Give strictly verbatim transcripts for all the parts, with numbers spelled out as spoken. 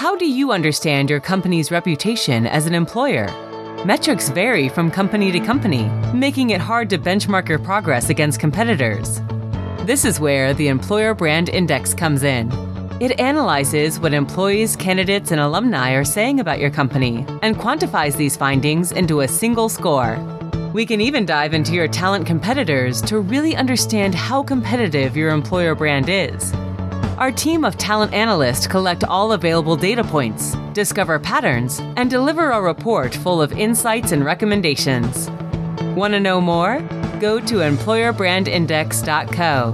How do you understand your company's reputation as an employer? Metrics vary from company to company, making it hard to benchmark your progress against competitors. This is where the Employer Brand Index comes in. It analyzes what employees, candidates, and alumni are saying about your company and quantifies these findings into a single score. We can even dive into your talent competitors to really understand how competitive your employer brand is. Our team of talent analysts collect all available data points, discover patterns, and deliver a report full of insights and recommendations. Want to know more? Go to employer brand index dot co.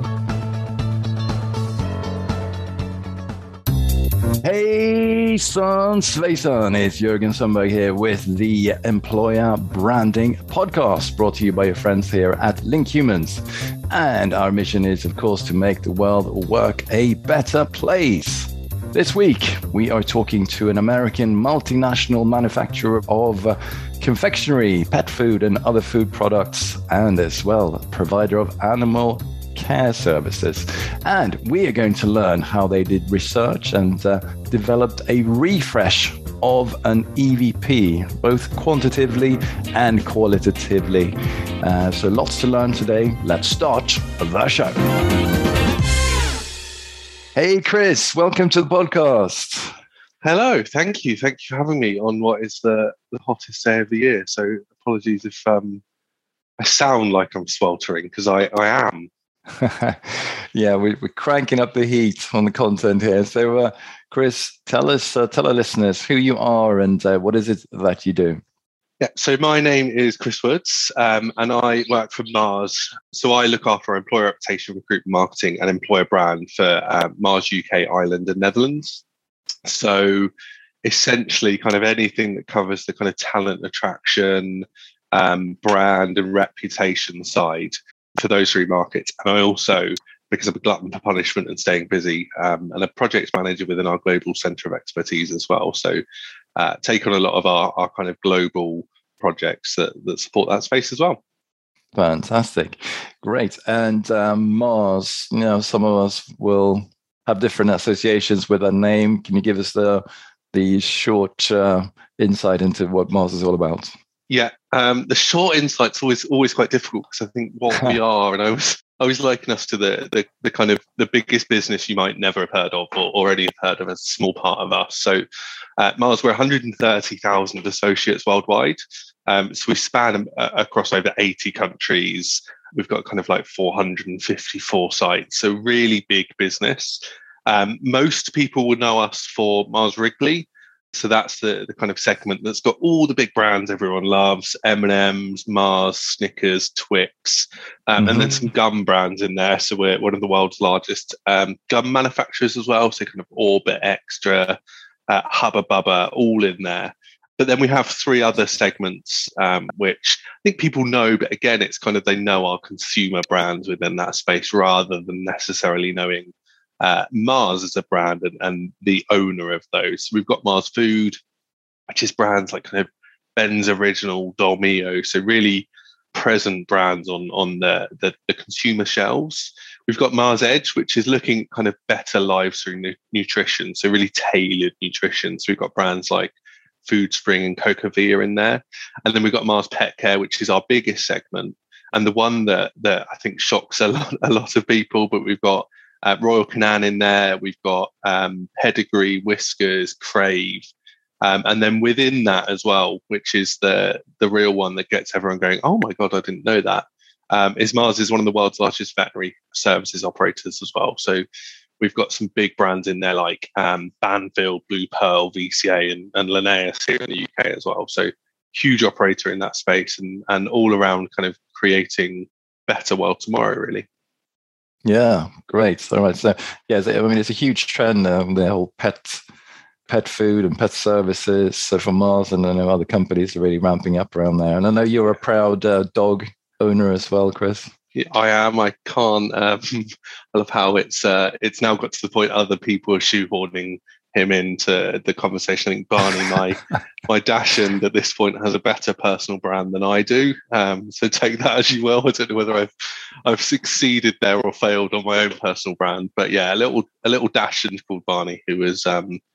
Hey, son, Svejson, it's Jürgen Sundberg here with the Employer Branding Podcast, brought to you by your friends here at Link Humans. And our mission is, of course, to make the world work a better place. This week, we are talking to an American multinational manufacturer of uh, confectionery, pet food, and other food products, and as well, a provider of animal care services. And we are going to learn how they did research and uh, developed a refresh of an E V P, both quantitatively and qualitatively. Uh, so lots to learn today. Let's start the show. Hey, Chris, welcome to the podcast. Hello, thank you. Thank you for having me on what is the, the hottest day of the year. So apologies if um, I sound like I'm sweltering, because I, I am. Yeah, we, we're cranking up the heat on the content here. So, uh, Chris, tell us, uh, tell our listeners who you are and uh, what is it that you do. Yeah, so my name is Chris Woods, um, and I work for Mars. So I look after employer reputation, recruitment, marketing, and employer brand for uh, Mars U K, Ireland, and Netherlands. So essentially, kind of anything that covers the kind of talent attraction, um, brand, and reputation side for those three markets. And I also, because I'm a glutton for punishment and staying busy, um, and a project manager within our global centre of expertise as well. So uh, take on a lot of our, our kind of global projects that, that support that space as well. Fantastic. Great. And um, Mars, you know, some of us will have different associations with a name. Can you give us the, the short uh, insight into what Mars is all about? Yeah, um, the short insight's always always quite difficult, because I think what we are, and I was I was liken us to the, the the kind of the biggest business you might never have heard of or already have heard of as a small part of us. So at Mars, we're one hundred thirty thousand associates worldwide. Um, so we span uh, across over eighty countries. We've got kind of like four hundred fifty-four sites. So really big business. Um, most people would know us for Mars Wrigley. So that's the, the kind of segment that's got all the big brands everyone loves: M and M's, Mars, Snickers, Twix, um, mm-hmm. and then some gum brands in there. So we're one of the world's largest um, gum manufacturers as well. So kind of Orbit, Extra, uh, Hubba Bubba, all in there. But then we have three other segments, um, which I think people know, but again, it's kind of they know our consumer brands within that space rather than necessarily knowing Uh, Mars as a brand and, and the owner of those. We've got Mars Food, which is brands like kind of Ben's Original, Dolmio, so really present brands on on the, the the consumer shelves. We've got Mars Edge, which is looking at kind of better lives through nu- nutrition, so really tailored nutrition. So we've got brands like Food Spring and Cocavia in there, and then we've got Mars Pet Care, which is our biggest segment and the one that that I think shocks a lot a lot of people. But we've got Uh, Royal Canin in there, we've got um, Pedigree, Whiskers, Crave, um, and then within that as well, which is the the real one that gets everyone going, oh my God, I didn't know that, um, is Mars is one of the world's largest veterinary services operators as well. So we've got some big brands in there like um, Banfield, Blue Pearl, V C A, and, and Linnaeus here in the U K as well. So huge operator in that space, and, and all around kind of creating better world tomorrow, really. Yeah, great. All right. So, yeah, I mean, it's a huge trend, um, the whole pet pet food and pet services. So for Mars, and I know other companies are really ramping up around there. And I know you're a proud uh, dog owner as well, Chris. Yeah, I am. I can't. Um, I love how it's uh, it's now got to the point other people are shoehorning him into the conversation. I think Barney, my my Dachshund, at this point has a better personal brand than I do. Um, so take that as you will. I don't know whether I've I've succeeded there or failed on my own personal brand, but yeah, a little a little Dachshund called Barney, who was um,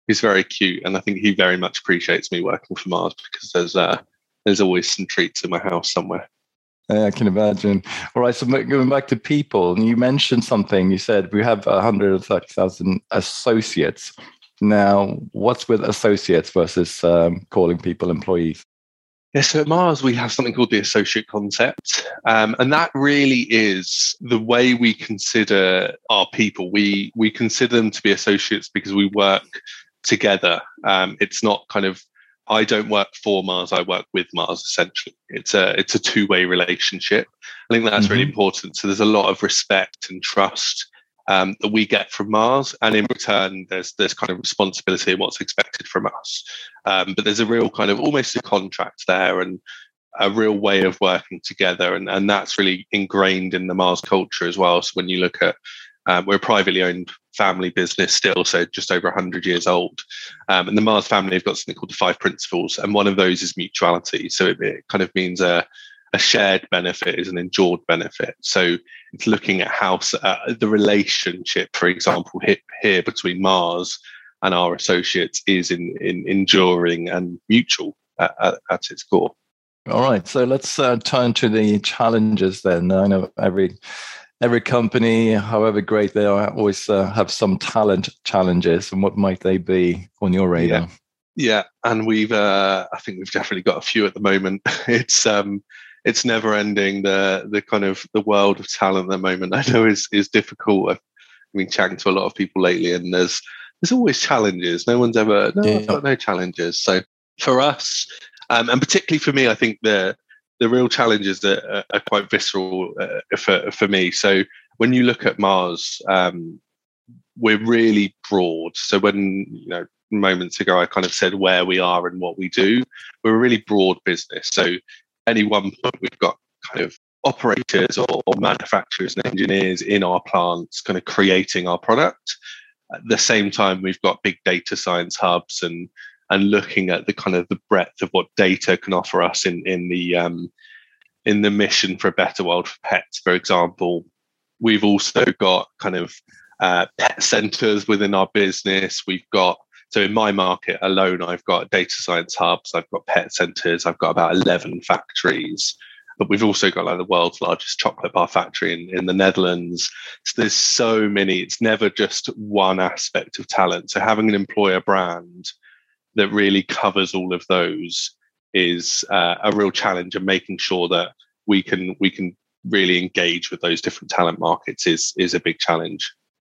he's very cute, and I think he very much appreciates me working for Mars because there's uh, there's always some treats in my house somewhere. Yeah, I can imagine. All right, so going back to people, and you mentioned something. You said we have one hundred thirty thousand associates. Now, what's with associates versus um, calling people employees? Yeah, so at Mars, we have something called the associate concept. Um, and that really is the way we consider our people. We we consider them to be associates because we work together. Um, it's not kind of, I don't work for Mars, I work with Mars, essentially. It's a, it's a two-way relationship. I think that's mm-hmm. really important. So there's a lot of respect and trust Um, that we get from Mars, and in return, there's there's kind of responsibility in what's expected from us. Um, but there's a real kind of almost a contract there, and a real way of working together, and and that's really ingrained in the Mars culture as well. So when you look at, um, we're a privately owned family business still, so just over one hundred years old, um, and the Mars family have got something called the five principles, and one of those is mutuality. So it, it kind of means a a shared benefit is an endured benefit. So it's looking at how uh, the relationship, for example, here, here between Mars and our associates is in, in enduring and mutual at, at, at its core. All right, so let's uh, turn to the challenges then. I know every every company, however great they are, always uh, have some talent challenges. And what might they be on your radar? Yeah, yeah. And we've, uh, I think we've definitely got a few at the moment. It's um. It's never ending. The the kind of the world of talent at the moment, I know, is is difficult. I've been chatting to a lot of people lately, and there's there's always challenges. No one's ever no, yeah. I've got no challenges. So for us, um, and particularly for me, I think the the real challenges that are, are quite visceral uh, for for me. So when you look at Mars, um, we're really broad. So when you know moments ago, I kind of said where we are and what we do. We're a really broad business. So any one point, we've got kind of operators or, or manufacturers and engineers in our plants kind of creating our product. At the same time, we've got big data science hubs and and looking at the kind of the breadth of what data can offer us in in the um, in the mission for a better world for pets, for example. We've also got kind of uh, pet centers within our business. We've got So in my market alone, I've got data science hubs, I've got pet centers, I've got about eleven factories, but we've also got like the world's largest chocolate bar factory in, in the Netherlands. So there's so many, it's never just one aspect of talent. So having an employer brand that really covers all of those is uh, a real challenge, and making sure that we can we can really engage with those different talent markets is is a big challenge.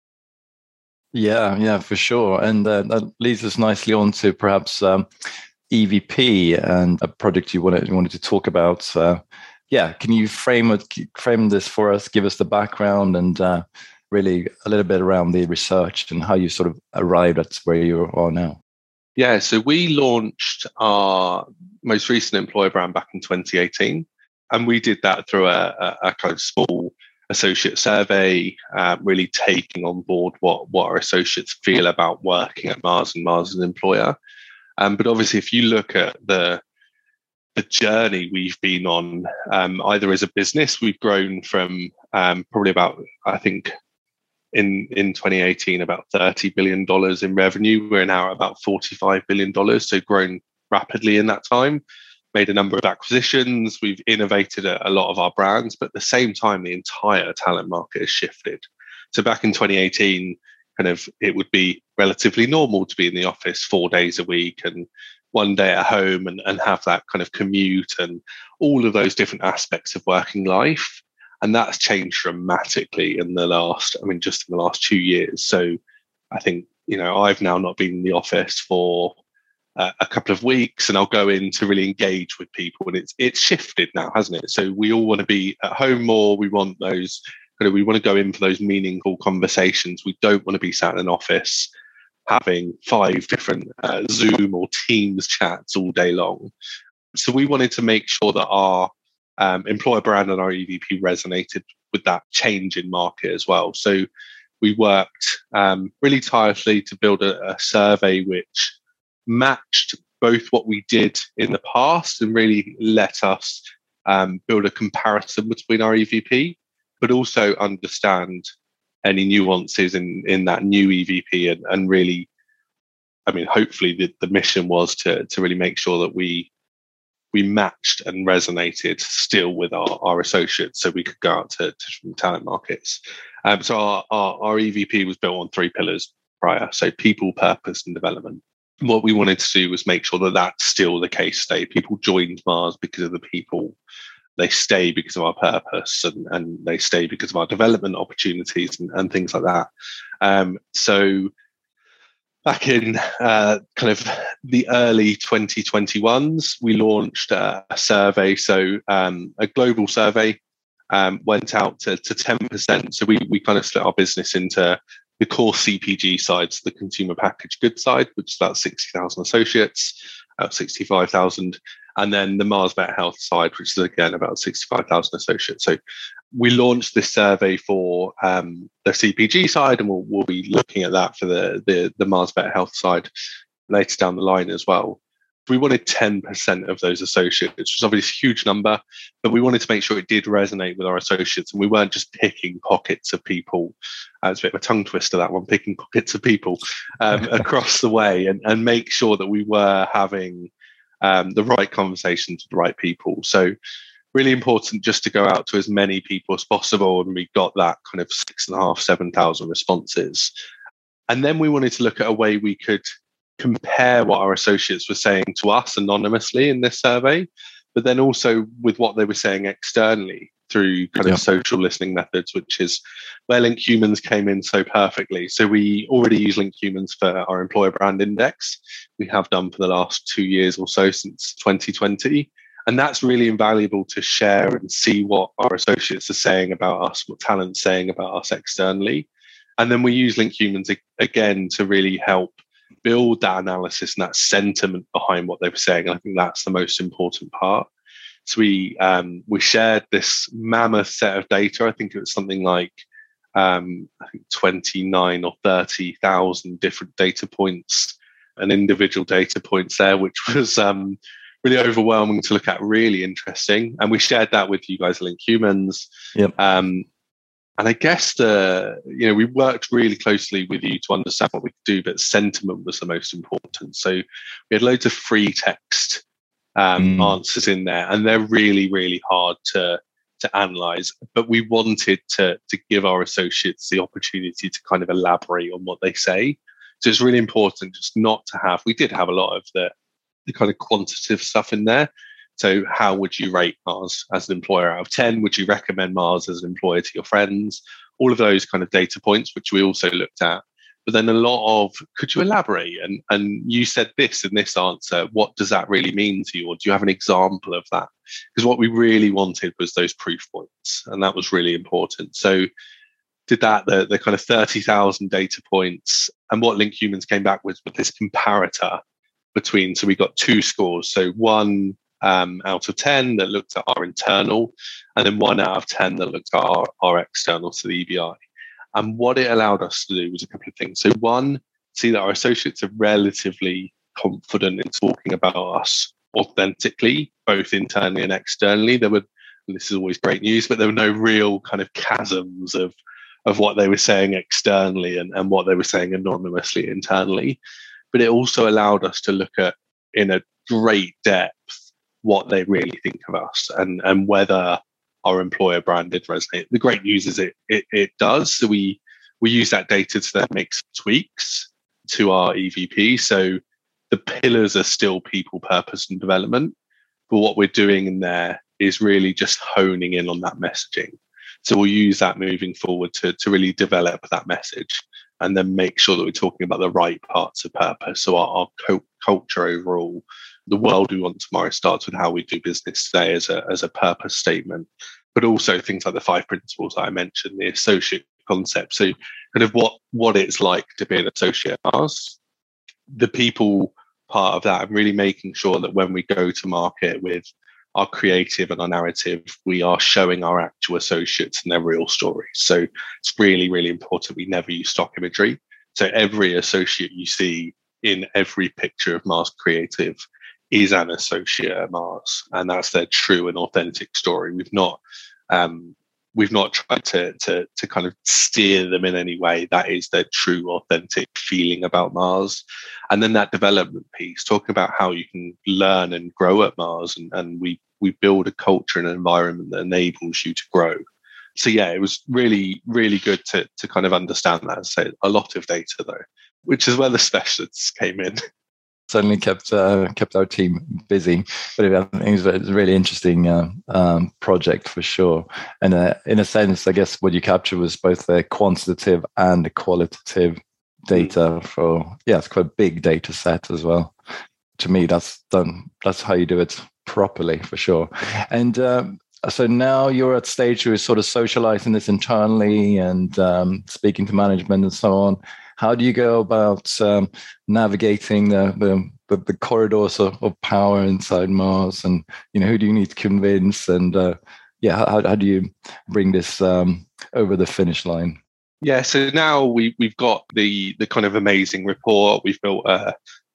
Yeah, yeah, for sure. And uh, that leads us nicely on to perhaps um, E V P and a project you wanted, you wanted to talk about. Uh, yeah, can you frame it, frame this for us, give us the background and uh, really a little bit around the research and how you sort of arrived at where you are now? Yeah, so we launched our most recent employer brand back in twenty eighteen. And we did that through a, a, a kind of small associate survey, uh, really taking on board what, what our associates feel about working at Mars and Mars as an employer. Um, but obviously, if you look at the the journey we've been on, um, either as a business, we've grown from um, probably about, I think, in, in twenty eighteen, about thirty billion dollars in revenue. We're now at about forty-five billion dollars, so grown rapidly in that time. Made a number of acquisitions, we've innovated a, a lot of our brands, but at the same time, the entire talent market has shifted. So back in twenty eighteen, kind of it would be relatively normal to be in the office four days a week and one day at home and, and have that kind of commute and all of those different aspects of working life. And that's changed dramatically in the last, I mean, just in the last two years. So I think, you know, I've now not been in the office for Uh, a couple of weeks, and I'll go in to really engage with people, and it's it's shifted now, hasn't it? So we all want to be at home more. We want those kind of we want to go in for those meaningful conversations. We don't want to be sat in an office having five different uh, Zoom or Teams chats all day long. So we wanted to make sure that our um, employer brand and our E V P resonated with that change in market as well. So we worked um, really tirelessly to build a, a survey which matched both what we did in the past and really let us um, build a comparison between our E V P, but also understand any nuances in, in that new E V P and, and really I mean, hopefully the, the mission was to to really make sure that we we matched and resonated still with our, our associates, so we could go out to, to talent markets. Um, so our, our our E V P was built on three pillars prior: so people, purpose, and development. And what we wanted to do was make sure that that's still the case today. People joined Mars because of the people. They stay because of our purpose, and, and they stay because of our development opportunities and, and things like that. Um, so back in uh, kind of the early twenty twenty-ones, we launched uh, a survey, so um, a global survey, um, went out to, to ten percent. So we we kind of split our business into the core C P G side, so the consumer packaged goods side, which is about sixty thousand associates, about sixty-five thousand, and then the Mars Vet Health side, which is again about sixty-five thousand associates. So we launched this survey for um, the C P G side, and we'll, we'll be looking at that for the, the, the Mars Vet Health side later down the line as well. We wanted ten percent of those associates, which was obviously a huge number, but we wanted to make sure it did resonate with our associates, and we weren't just picking pockets of people. Uh, it's a bit of a tongue twister, that one, picking pockets of people um, across the way, and, and make sure that we were having um, the right conversations with the right people. So really important just to go out to as many people as possible, and we got that kind of six and a half, seven thousand responses. And then we wanted to look at a way we could compare what our associates were saying to us anonymously in this survey, but then also with what they were saying externally through kind yeah. of social listening methods, which is where Link Humans came in so perfectly. So we already use Link Humans for our employer brand index. We have done for the last two years or so, since twenty twenty. And that's really invaluable to share and see what our associates are saying about us, what talent's saying about us externally. And then we use Link Humans again to really help build that analysis and that sentiment behind what they were saying. And I think that's the most important part. So we um, we shared this mammoth set of data. I think it was something like um, I think twenty-nine or thirty thousand different data points and individual data points there, which was um, really overwhelming to look at, really interesting. And we shared that with you guys at Link Humans. Yep. Um, And I guess the, you know, we worked really closely with you to understand what we could do, but sentiment was the most important. So we had loads of free text um, mm. answers in there, and they're really, really hard to to analyze. But we wanted to to give our associates the opportunity to kind of elaborate on what they say. So it's really important just not to have. We did have a lot of the the kind of quantitative stuff in there. So how would you rate Mars as an employer out of ten? Would you recommend Mars as an employer to your friends? All of those kind of data points, which we also looked at. But then a lot of, could you elaborate? And, and you said this in this answer. What does that really mean to you? Or do you have an example of that? Because what we really wanted was those proof points. And that was really important. So did that, the, the kind of thirty thousand data points. And what Link Humans came back with, with this comparator between, so we got two scores. So one Um, out of ten that looked at our internal, and then one out of ten that looked at our, our external, to the E B I. And what it allowed us to do was a couple of things. So one, see that our associates are relatively confident in talking about us authentically, both internally and externally. There were, and this is always great news, but there were no real kind of chasms of, of what they were saying externally and, and what they were saying anonymously internally. But it also allowed us to look at, in a great depth, what they really think of us and, and whether our employer brand did resonate. The great news is it, it it does. So we we use that data to then make some tweaks to our E V P. So the pillars are still people, purpose, and development. But what we're doing in there is really just honing in on that messaging. So we'll use that moving forward to, to really develop that message and then make sure that we're talking about the right parts of purpose. So our, our co- culture overall, the world we want tomorrow starts with how we do business today as a as a purpose statement, but also things like the five principles that I mentioned, the associate concept. So kind of what, what it's like to be an associate at Mars. The people part of that, and really making sure that when we go to market with our creative and our narrative, we are showing our actual associates and their real stories. So it's really, really important we never use stock imagery. So every associate you see in every picture of Mars Creative is an associate at Mars, and that's their true and authentic story. We've not um, we've not tried to, to, to kind of steer them in any way. That is their true, authentic feeling about Mars. And then that development piece, talking about how you can learn and grow at Mars, and, and we we build a culture and an environment that enables you to grow. So yeah, it was really, really good to to kind of understand that. As I say, a lot of data though, which is where the specialists came in. Certainly kept uh, kept our team busy, but it, I think it was a really interesting uh, um, project for sure. And uh, in a sense, I guess what you captured was both the quantitative and the qualitative data mm. for yeah, it's quite a big data set as well. To me, that's done. That's how you do it properly for sure. And um, so now you're at stage where you're sort of socializing this internally and um, speaking to management and so on. How do you go about um, navigating the, the, the, the corridors of, of power inside Mars? And, you know, who do you need to convince? And, uh, yeah, how, how do you bring this um, over the finish line? Yeah, so now we, we've got the the kind of amazing report. We've built a,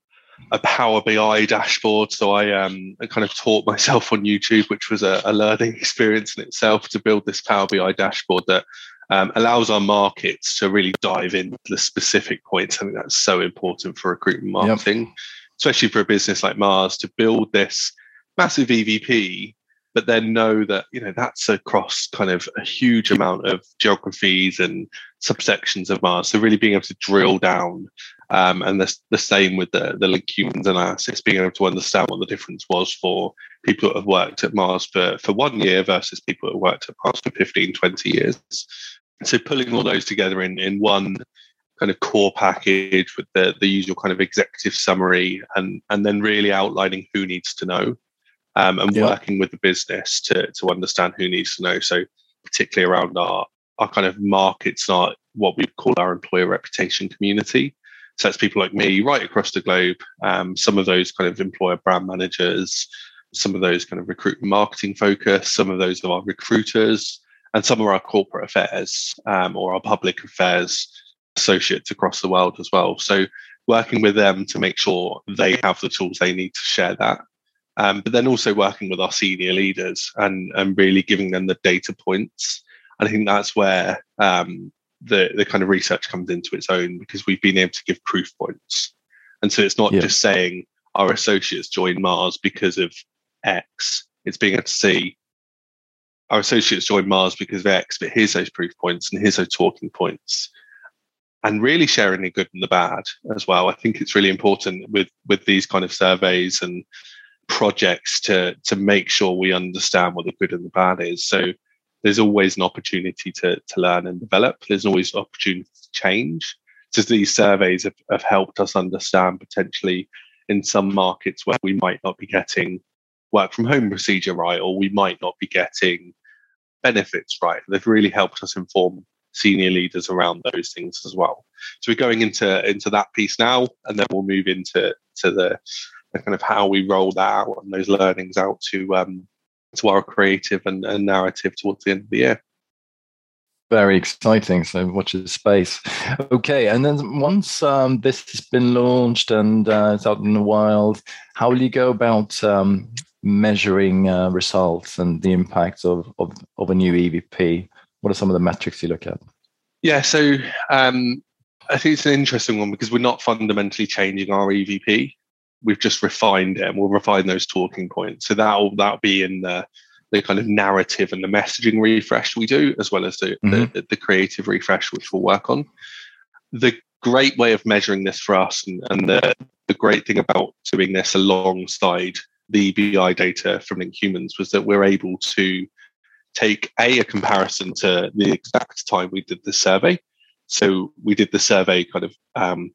a Power B I dashboard. So I, um, I kind of taught myself on YouTube, which was a, a learning experience in itself, to build this Power B I dashboard that Um, allows our markets to really dive into the specific points. I think that's so important for recruitment marketing, yep. especially for a business like Mars, to build this massive E V P, but then know that, you know, that's across kind of a huge amount of geographies and subsections of Mars. So really being able to drill down, um, and the, the same with the, the Link Humans analysis, being able to understand what the difference was for people that have worked at Mars for, for one year versus people that have worked at Mars for fifteen, twenty years. So pulling all those together in, in one kind of core package with the, the usual kind of executive summary, and, and then really outlining who needs to know, um, and yeah. working with the business to, to understand who needs to know. So particularly around our, our kind of markets, our, what we call our employer reputation community. So that's people like me right across the globe, um, some of those kind of employer brand managers, some of those kind of recruitment marketing focus, some of those are our recruiters, and some of our corporate affairs um, or our public affairs associates across the world as well. So working with them to make sure they have the tools they need to share that. Um, but then also working with our senior leaders and, and really giving them the data points. And I think that's where um, the, the kind of research comes into its own, because we've been able to give proof points. And so it's not yeah. just saying our associates joined Mars because of X. It's being able to see our associates joined Mars because of X, but here's those proof points and here's those talking points, and really sharing the good and the bad as well. I think it's really important with, with these kind of surveys and projects to, to make sure we understand what the good and the bad is. So there's always an opportunity to, to learn and develop. There's always an opportunity to change. So these surveys have, have helped us understand potentially in some markets where we might not be getting work from home procedure right, or we might not be getting benefits right. They've really helped us inform senior leaders around those things as well. So we're going into into that piece now, and then we'll move into to the, the kind of how we roll that out and those learnings out to um to our creative and, and narrative towards the end of the year. Very exciting. So watch this space. Okay, and then once um, this has been launched and uh, it's out in the wild, how will you go about um, measuring uh, results and the impact of, of of a new E V P? What are some of the metrics you look at? Yeah, so um, I think it's an interesting one because we're not fundamentally changing our E V P. We've just refined it, and we'll refine those talking points. So that'll that'll be in the the kind of narrative and the messaging refresh we do, as well as the, mm-hmm. the, the creative refresh, which we'll work on. The great way of measuring this for us, and, and the, the great thing about doing this alongside the E B I data from Link Humans, was that we're able to take a, a comparison to the exact time we did the survey. So we did the survey kind of um,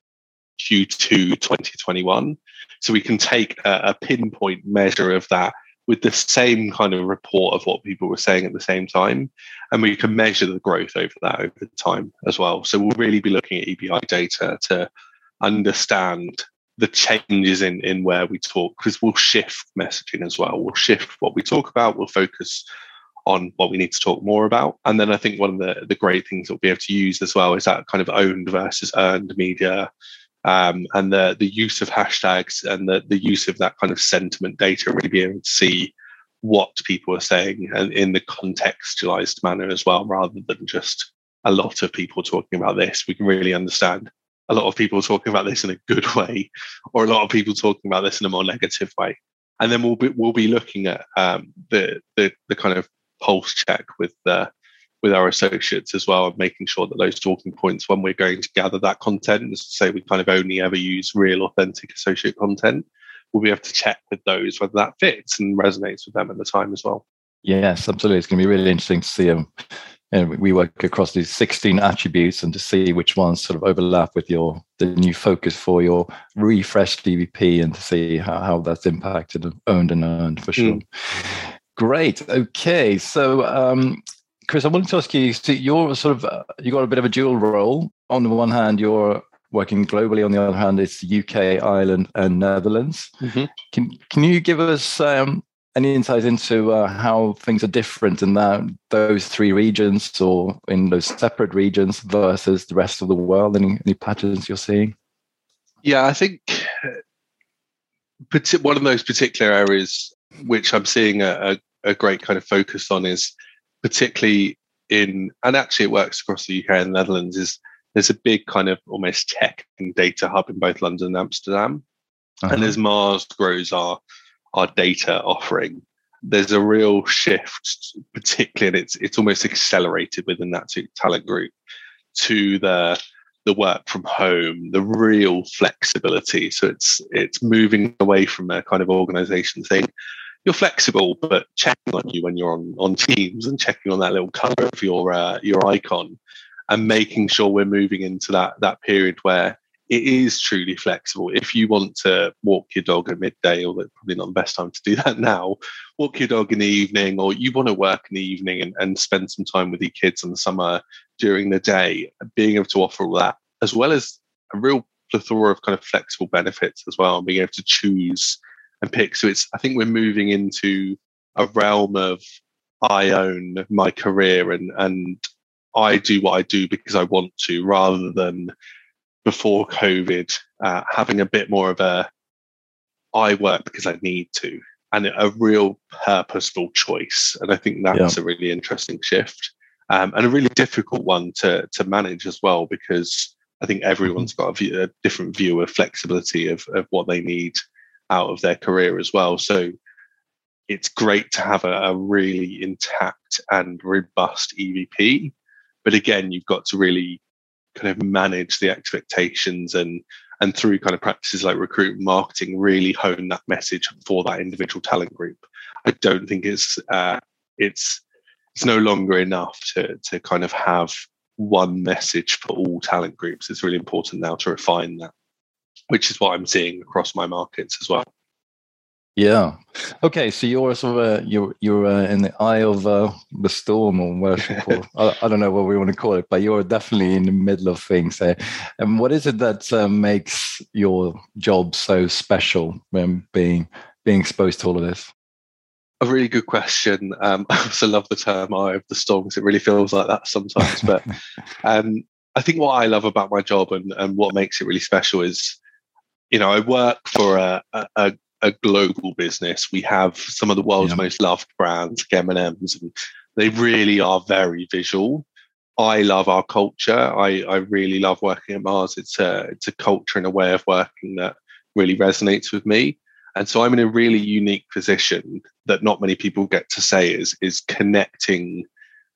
Q two twenty twenty-one. So we can take a, a pinpoint measure of that with the same kind of report of what people were saying at the same time. And we can measure the growth over that over time as well. So we'll really be looking at E B I data to understand the changes in, in where we talk, because we'll shift messaging as well. We'll shift what we talk about. We'll focus on what we need to talk more about. And then I think one of the, the great things that we'll be able to use as well is that kind of owned versus earned media, Um, and the the use of hashtags and the, the use of that kind of sentiment data, really be able to see what people are saying and in the contextualized manner as well, rather than just a lot of people talking about this. We can really understand a lot of people talking about this in a good way, or a lot of people talking about this in a more negative way. And then we'll be we'll be looking at um, the the the kind of pulse check with the with our associates as well, and making sure that those talking points, when we're going to gather that content, as to say we kind of only ever use real, authentic associate content, we'll be able to check with those whether that fits and resonates with them at the time as well. Yes, absolutely. It's going to be really interesting to see them. And we work across these sixteen attributes and to see which ones sort of overlap with your the new focus for your refreshed E V P, and to see how, how that's impacted and owned and earned for sure. Mm. Great. Okay. So, um, Chris, I wanted to ask you, so you're sort of, uh, you got a bit of a dual role. On the one hand, you're working globally. On the other hand, it's U K, Ireland, and Netherlands. Mm-hmm. Can Can you give us um, any insight into uh, how things are different in that those three regions, or in those separate regions versus the rest of the world? Any, any patterns you're seeing? Yeah, I think one of those particular areas which I'm seeing a, a, a great kind of focus on is particularly in, and actually it works across the U K and the Netherlands, is there's a big kind of almost tech and data hub in both London and Amsterdam. Uh-huh. And as Mars grows our our data offering, there's a real shift, particularly, and it's it's almost accelerated within that talent group, to the the work from home, the real flexibility. So it's it's moving away from a kind of organization saying, you're flexible, but checking on you when you're on, on Teams and checking on that little color of your uh, your icon, and making sure we're moving into that that period where it is truly flexible. If you want to walk your dog at midday, or that's probably not the best time to do that now, walk your dog in the evening, or you want to work in the evening and, and spend some time with your kids in the summer during the day, being able to offer all that, as well as a real plethora of kind of flexible benefits as well, and being able to choose and pick. So it's, I think we're moving into a realm of I own my career and and I do what I do because I want to, rather than before COVID, uh, having a bit more of a I work because I need to, and a real purposeful choice. And I think that's yeah. a really interesting shift, um, and a really difficult one to to manage as well, because I think everyone's got a, view, a different view of flexibility of, of what they need out of their career as well. So it's great to have a, a really intact and robust E V P. But again, you've got to really kind of manage the expectations, and and through kind of practices like recruitment marketing, really hone that message for that individual talent group. I don't think it's uh, it's it's no longer enough to to kind of have one message for all talent groups. It's really important now to refine that, which is what I'm seeing across my markets as well. Yeah. Okay. So you're sort of uh, you're you're uh, in the eye of uh, the storm, or what I, I don't know what we want to call it, but you're definitely in the middle of things there. And what is it that uh, makes your job so special when being being exposed to all of this? A really good question. Um, I also love the term "eye of the storm" because it really feels like that sometimes. But um, I think what I love about my job and and what makes it really special is, you know, I work for a, a, a a global business. We have some of the world's yeah. most loved brands, like M and M's, and they really are very visual. I love our culture. I, I really love working at Mars. It's a, it's a culture and a way of working that really resonates with me. And so I'm in a really unique position that not many people get to say is, is connecting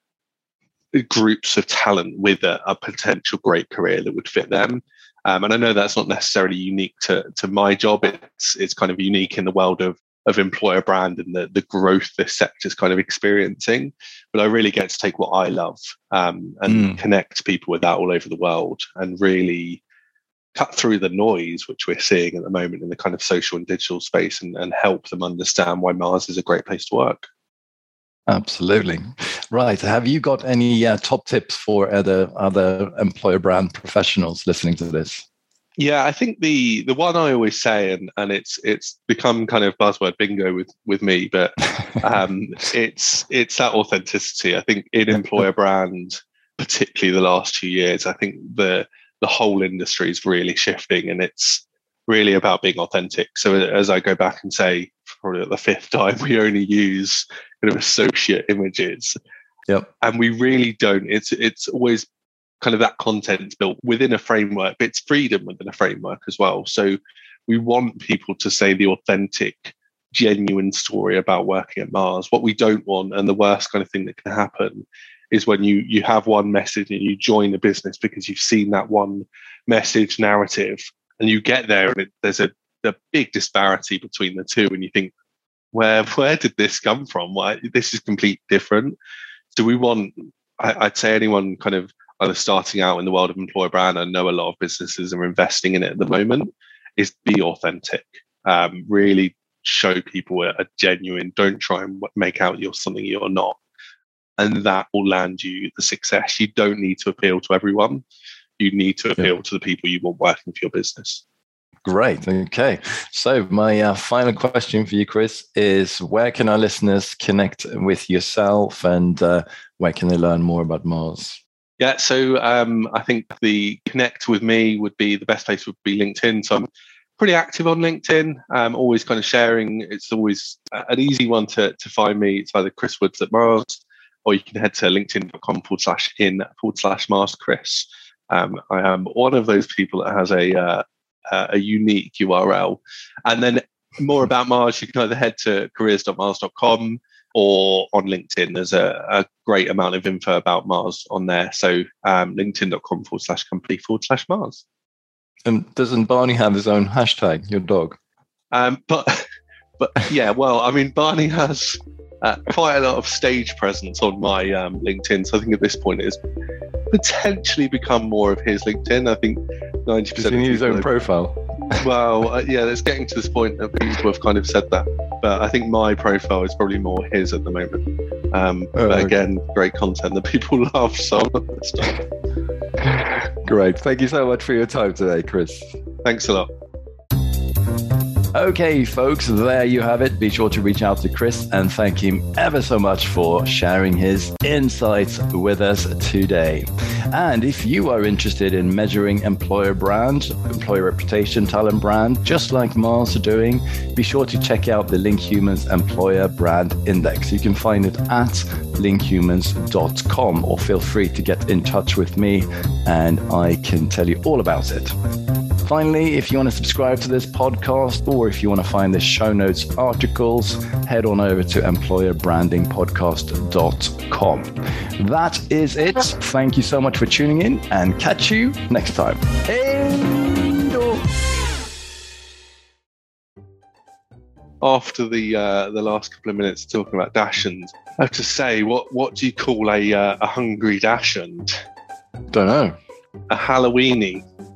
groups of talent with a, a potential great career that would fit them. Um, and I know that's not necessarily unique to, to my job. It's it's kind of unique in the world of of employer brand and the, the growth this sector is kind of experiencing. But I really get to take what I love um, and mm. connect people with that all over the world, and really cut through the noise which we're seeing at the moment in the kind of social and digital space, and, and help them understand why Mars is a great place to work. Absolutely. Right. Have you got any uh, top tips for other other employer brand professionals listening to this? Yeah, I think the the one I always say, and and it's it's become kind of buzzword bingo with with me, but um, it's it's that authenticity. I think in employer brand, particularly the last two years, I think the the whole industry is really shifting, and it's really about being authentic. So as I go back and say, probably the fifth time we only use kind of associate images. Yep. And we really don't. It's it's always kind of that content built within a framework, but it's freedom within a framework as well. So we want people to say the authentic, genuine story about working at Mars. What we don't want, and the worst kind of thing that can happen, is when you you have one message and you join a business because you've seen that one message narrative, and you get there and it, there's a, a big disparity between the two, and you think, where where did this come from? Why this is completely different. So we want, I, I'd say anyone kind of either starting out in the world of employer brand, I know a lot of businesses are investing in it at the moment, is be authentic. Um, really show people a, a genuine, don't try and make out you're something you're not. And that will land you the success. You don't need to appeal to everyone. You need to appeal yeah. to the people you want working for your business. Great. Okay. So my uh, final question for you, Chris, is where can our listeners connect with yourself, and uh, where can they learn more about Mars? Yeah. So um, I think the connect with me would be the best place would be LinkedIn. So I'm pretty active on LinkedIn. I'm always kind of sharing. It's always an easy one to, to find me. It's either Chris Woods at Mars, or you can head to linkedin.com forward slash in forward slash Mars Chris. Um, I am one of those people that has a uh, a unique U R L. And then more about Mars, you can either head to careers dot mars dot com or on LinkedIn. There's a, a great amount of info about Mars on there. So um, linkedin.com forward slash company forward slash Mars. And doesn't Barney have his own hashtag, your dog? Um, but, but yeah, well, I mean, Barney has uh, quite a lot of stage presence on my um, LinkedIn. So I think at this point it has potentially become more of his LinkedIn. I think ninety percent of his own have, profile. Well, uh, yeah, it's getting to this point that people have kind of said that. But I think my profile is probably more his at the moment. Um, oh, but again, okay. Great content that people love. So I'm not going to stop. Great. Thank you so much for your time today, Chris. Thanks a lot. Okay, folks, there you have it. Be sure to reach out to Chris and thank him ever so much for sharing his insights with us today. And if you are interested in measuring employer brand, employer reputation, talent brand, just like Mars are doing, be sure to check out the Linkhumans Employer Brand Index. You can find it at linkhumans dot com, or feel free to get in touch with me and I can tell you all about it. Finally, if you want to subscribe to this podcast, or if you want to find the show notes articles, head on over to employer branding podcast dot com. That is it. Thank you so much for tuning in, and catch you next time. After the uh, the last couple of minutes talking about Dachshunds, I have to say, what what do you call a uh, a hungry Dachshund? Don't know. A Halloweenie.